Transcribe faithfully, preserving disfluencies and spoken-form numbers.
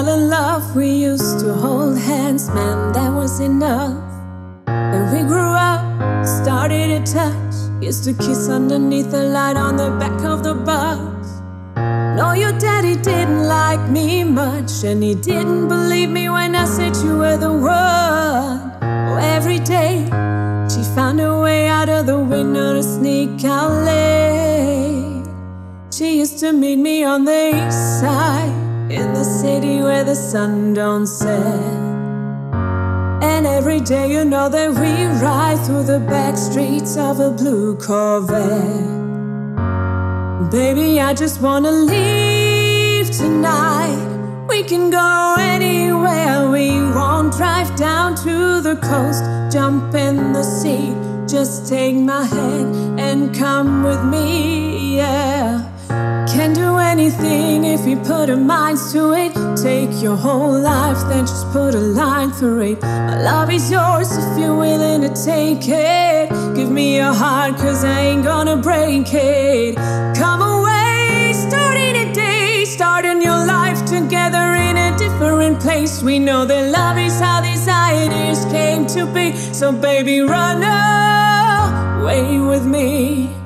fell in love, we used to hold hands, man, that was enough. Then we grew up, started to touch, used to kiss underneath the light on the back of the bus. No, your daddy didn't like me much, and he didn't believe me when I said you were the one. Oh, every day she found a way out of the window to sneak out late. She used to meet me on the east side, in the city where the sun don't set. And every day you know that we ride through the back streets of a blue Corvette. Baby, I just wanna leave tonight. We can go anywhere we want. Drive down to the coast, jump in the sea. Just take my hand and come with me, yeah. Can do anything if we put our minds to it. Take your whole life, then just put a line through it. My love is yours if you're willing to take it. Give me your heart, cause I ain't gonna break it. Come away, starting a day, starting your life together in a different place. We know that love is how these ideas came to be. So baby, run away with me.